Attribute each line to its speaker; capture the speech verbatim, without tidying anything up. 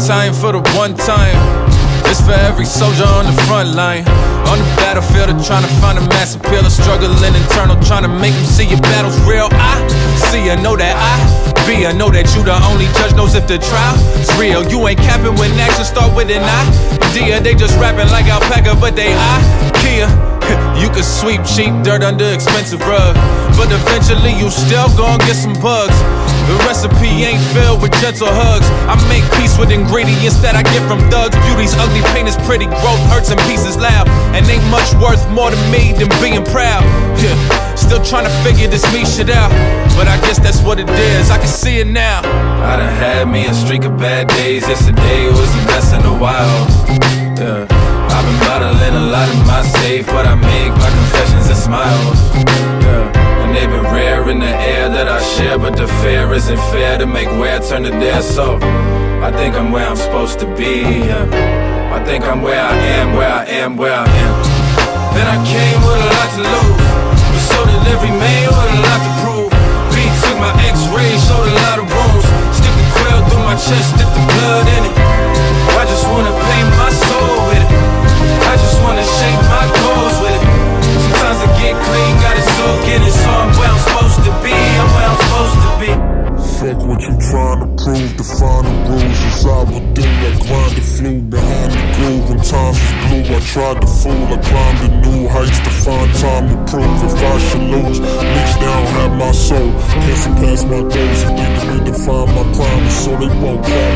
Speaker 1: time for the one time. It's for every soldier on the front line, on the battlefield of trying to find a mass appeal, of struggling internal, trying to make them see your battle's real. I see, I know that I B, I know that you the only judge knows if the trial is real. You ain't capping when actions start with an idea. They just rapping like alpaca, but they IKEA. You can sweep cheap dirt under expensive rug, but eventually you still gon' get some bugs. The recipe ain't filled with gentle hugs. I make peace with ingredients that I get from thugs. Beauty's ugly, pain is pretty, growth hurts and peace is loud. And ain't much worth more to me than being proud. Yeah, still trying to figure this me shit out, but I guess that's what it is, I can see it now.
Speaker 2: I done had me a streak of bad days. Yesterday was a mess in a while. Yeah, I've been bottling a lot in my safe, but I make my confessions and smiles. Yeah, and they've been rare in the air that I share, but the fear isn't fair to make where turn to there. So I think I'm where I'm supposed to be. Yeah, I think I'm where I am, where I am, where I am. Then I came with a lot to lose, but so did every man with a lot to prove. B took my x-rays, showed a lot of wounds. Stick the quill through my chest, dip the blood in it. I just wanna paint my soul with it. I just wanna shape my goals with it. Sometimes I get clean, gotta soak in it. So I'm where I'm supposed to be, I'm where I'm supposed to be.
Speaker 3: Fuck what you trying to prove, define the rules as I would do. I grind the flu behind the groove. When times was blue, I tried to fool. I climbed the new heights to find time to prove. If I should lose, at least they don't have my soul. Can't surpass my goals and they can redefine my crimes, so they won't call